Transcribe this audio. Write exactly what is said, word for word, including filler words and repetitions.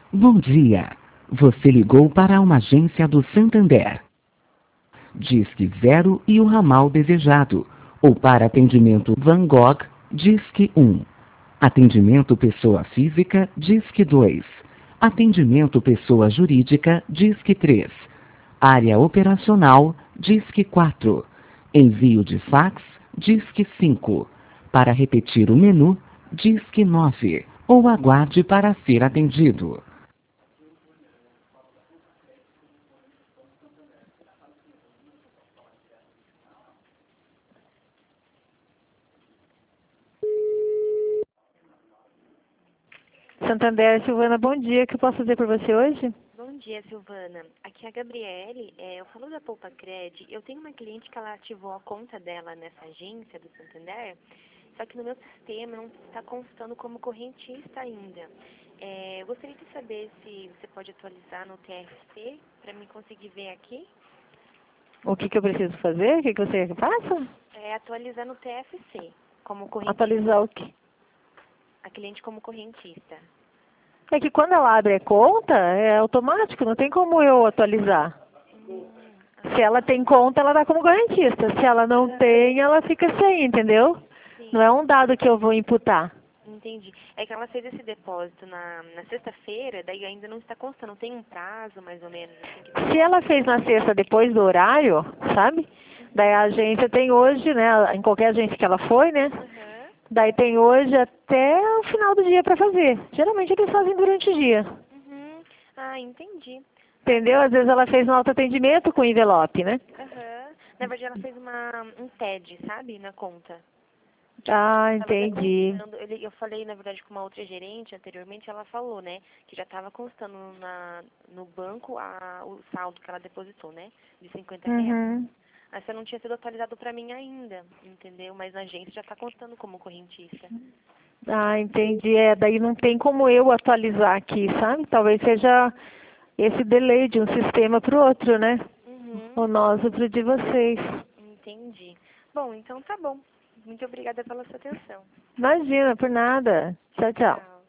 Bom dia. Você ligou para uma agência do Santander. Disque zero e o ramal desejado. Ou para atendimento Van Gogh, Disque um. Atendimento pessoa física, Disque dois. Atendimento pessoa jurídica, Disque três. Área operacional, Disque quatro. Envio de fax, Disque cinco. Para repetir o menu, Disque nove. Ou aguarde para ser atendido. Santander, Silvana, bom dia. O que eu posso fazer por você hoje? Bom dia, Silvana. Aqui é a Gabriele. É, eu falo da Poupa Cred. Eu tenho uma cliente que ela ativou a conta dela nessa agência do Santander, só que no meu sistema não está constando como correntista ainda. É, eu gostaria de saber se você pode atualizar no T F C para mim conseguir ver aqui. O que, que eu preciso fazer? O que, que você quer que eu faça? É, atualizar no T F C como correntista. Atualizar o quê? A cliente como correntista. É que quando ela abre a conta, é automático, não tem como eu atualizar. Hum, Se ela tem conta, ela dá como garantista. Se ela não tem, ela fica sem, entendeu? sim. Não é um dado que eu vou imputar. Entendi. É que ela fez esse depósito na, na sexta-feira, daí ainda não está constando. Tem um prazo, mais ou menos? Assim, que... Se ela fez na sexta depois do horário, sabe? Daí a agência tem hoje, né? Em qualquer agência que ela foi, né? Uhum. Daí tem hoje até o final do dia para fazer. Geralmente eles fazem durante o dia. Uhum. Ah, entendi. Entendeu? Às vezes ela fez um autoatendimento com envelope, né? Uhum. Na verdade, ela fez uma, um T E D, sabe? Na conta. Ah, Tava até entendi. constando, ele, eu falei, na verdade, com uma outra gerente anteriormente, ela falou, né, que já estava constando na, no banco a, o saldo que ela depositou, né, de cinquenta reais. Uhum. Mas você não tinha sido atualizado para mim ainda, entendeu? Mas na agência já está constando como correntista. Ah, entendi. É, daí não tem como eu atualizar aqui, sabe? Talvez seja esse delay de um sistema para o outro, né? Uhum. O nosso para o de vocês. Entendi. Bom, então tá bom. Muito obrigada pela sua atenção. Imagina, por nada. Tchau, tchau. Tchau.